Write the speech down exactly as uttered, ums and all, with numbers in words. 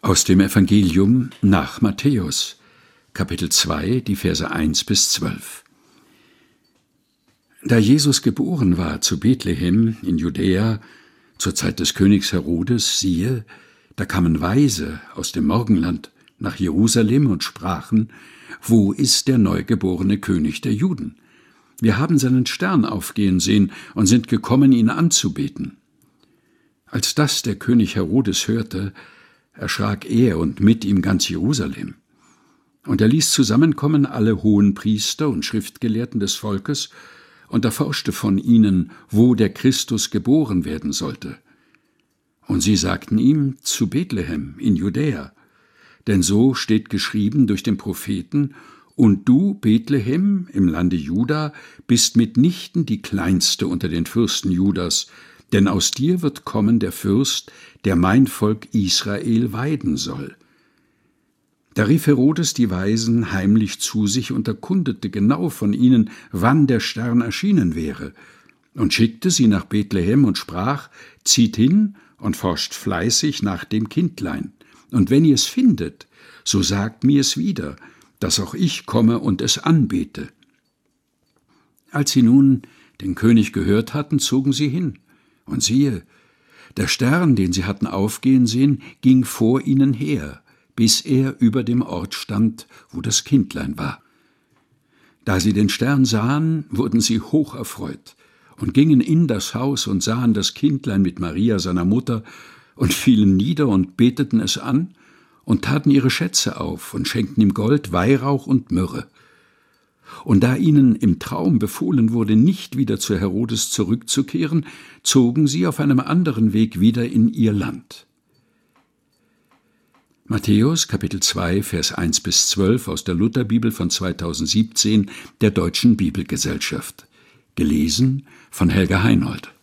Aus dem Evangelium nach Matthäus, Kapitel zwei, die Verse eins bis zwölf. Da Jesus geboren war zu Bethlehem in Judäa, zur Zeit des Königs Herodes, siehe, da kamen Weise aus dem Morgenland nach Jerusalem und sprachen: Wo ist der neugeborene König der Juden? Wir haben seinen Stern aufgehen sehen und sind gekommen, ihn anzubeten. Als das der König Herodes hörte, erschrak er und mit ihm ganz Jerusalem. Und er ließ zusammenkommen alle Hohenpriester und Schriftgelehrten des Volkes und erforschte von ihnen, wo der Christus geboren werden sollte. Und sie sagten ihm: Zu Bethlehem in Judäa. Denn so steht geschrieben durch den Propheten: Und du, Bethlehem, im Lande Juda, bist mitnichten die kleinste unter den Fürsten Judas, denn aus dir wird kommen der Fürst, der mein Volk Israel weiden soll. Da rief Herodes die Weisen heimlich zu sich und erkundete genau von ihnen, wann der Stern erschienen wäre, und schickte sie nach Bethlehem und sprach: Zieht hin und forscht fleißig nach dem Kindlein, und wenn ihr es findet, so sagt mir es wieder, dass auch ich komme und es anbete. Als sie nun den König gehört hatten, zogen sie hin. Und siehe, der Stern, den sie hatten aufgehen sehen, ging vor ihnen her, bis er über dem Ort stand, wo das Kindlein war. Da sie den Stern sahen, wurden sie hoch erfreut und gingen in das Haus und sahen das Kindlein mit Maria, seiner Mutter, und fielen nieder und beteten es an und taten ihre Schätze auf und schenkten ihm Gold, Weihrauch und Myrrhe. Und da ihnen im Traum befohlen wurde, nicht wieder zu Herodes zurückzukehren, zogen sie auf einem anderen Weg wieder in ihr Land. Matthäus, Kapitel zwei, Vers eins bis zwölf aus der Lutherbibel von zweitausendsiebzehn der Deutschen Bibelgesellschaft. Gelesen von Helga Heinold.